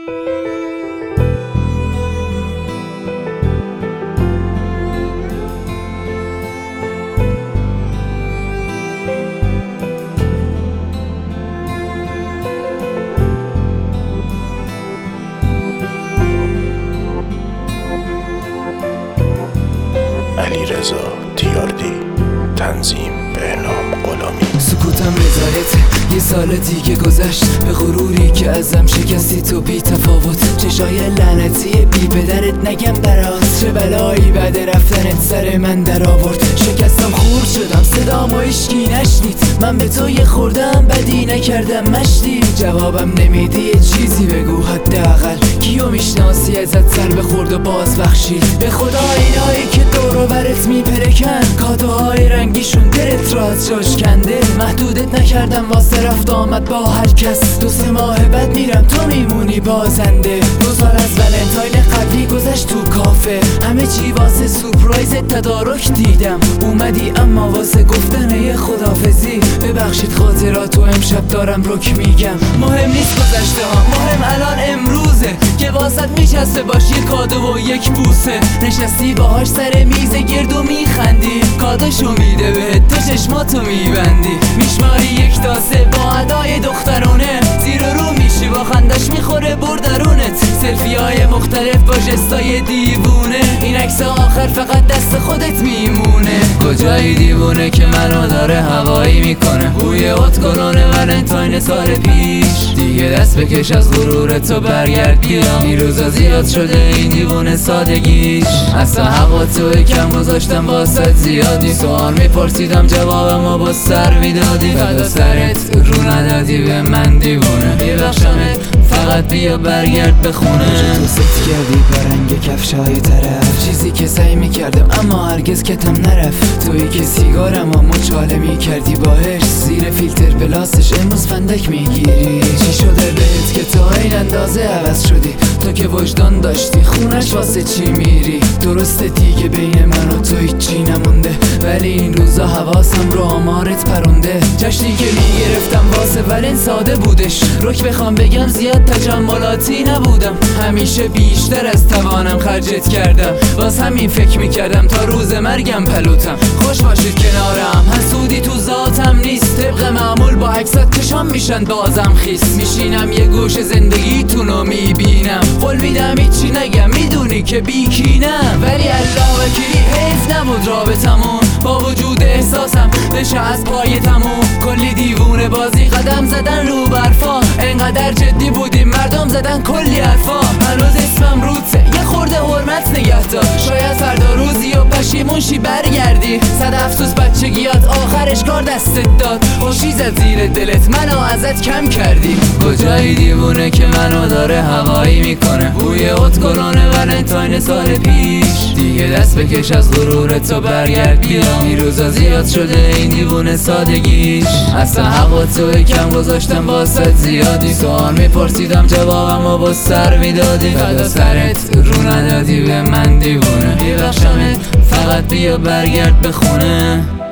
علیرضا تیاردی، تنظیم بهنام غلامی. سکوتم رضایته، یه سال دیگه گذشت به غروری که ازم شکستی تو بی تفاوت. چشای لعنتی بی پدرت نگم برات، چه بلایی بعد رفتنت سر من در آورد. شکستم خورد شدم صدامو هیچکی نشنید، من به تو یه خوردم بدی نکردم مشتی. جوابم نمیدی یه چیزی بگو حداقل، کیو میشناسی ازت سر بخورد و باز بخشید. به خدا اینایی که دور و برت میپرکن، کادوهای رنگیشون دلت رو از جاش کنده. محدودت نکردم واسه رفت آمد با هر کس، 2-3 ماه بعد میرم تو میمونی بازنده. 2 سال از ولنتاین قبلی گذشت تو کافه، همه چی واسه سورپرایز تدارک دیدم. اومدی اما واسه گفتن یه خدافزی، ببخشید خاطراتو امشب دارم رک میگم. مهم نیست گذشته ها، مهم الان امروزه که واسط میچسته باش یه کادو و یک بوسه. نشستی باهاش سر میز گرد و میخندی، کادوشو میده بهت تو چشماتو میبندی. میشماری 1 تا 3 با ادای دخترونه، زیر رو میشی با خندش میخوره بردرونت. سلفی های مختلف با جستای دیوونه، این عکس آخر فقط دست خودت میمونه. کجایی دیوونه که منو داره هوایی میکنه، بوی اتکلون ولنتاین سال پیش. دیگه دست بکش از غرورت و برگرد بیا، این روزا زیاد شده این دیوونه سادگیش. اصلا هوا تو کم گذاشتم واسه زیادی، سوال میپرسیدم جوابمو با سر میدادی. فدا سرت رو ندادی به من دیوونه، ببخشمت فقط بیا برگرد به خونه. تو ست کردی با رنگ کفشای طرف، چیزی که سعی میکردم اما هرگز کتم نرفت. تویی که سیگارم و مچاله میکردی باهش، زیر فیلتر پلاستش امروز فندک میگیری. چی شده بهت که تو این اندازه عوض شدی؟ تو که وجدان داشتی خونش واسه چی میری؟ درسته دیگه بین من و تو هیچی نمونده، ولی این روزا حواسم رو آمارت پرونده. جشنی که میگرفتم واسه ولن ساده بودش، رک بخوام بگم زیاد تجملاتی نبودم. همیشه بیشتر از توانم خرجت کردم، واس همین فکر میکردم تا روز مرگم پلوتم. خوش باشید کنارم، حسودی تو ذاتم نیست. طبق معمول با عکسات چشام میشن بازم خیس. میشینم یه گوش زندگیتونو میبینم، قول میدم هیچی نگم میدونی که بیکینم. ولی الله وکیلی حیف نبود رابطمون، با وجود احساسم بشه از پای تموم. کلی دیوونه بازی قدم زدن رو برفا، انقدر جدی بودیم مردم زدن کلی حرفا. هنوز اسمم روته یه خورده حرمت نگه دار، شاید فردا روزی و پشیمون شی برگردی. 100 افسوس بچگیات آخرش کار دستت داد، خوشی زد زیر دلت منو ازت کم کردی. کجایی دیوونه که منو داره هوایی میکنه، بوی اتکلون ولنتاین سال پیش. دیگه دست بکش از غرورت و برگرد بیا، این روزا زیاد شده این دیوونه سادگیش. اصلا هوا تو کم گذاشتم واسه زیادی، سوال میپرسیدم جوابمو با سر میدادی. فدا سرت رو ندادی به من دیوونه، ببخشمت فقط بیا برگرد به خونه.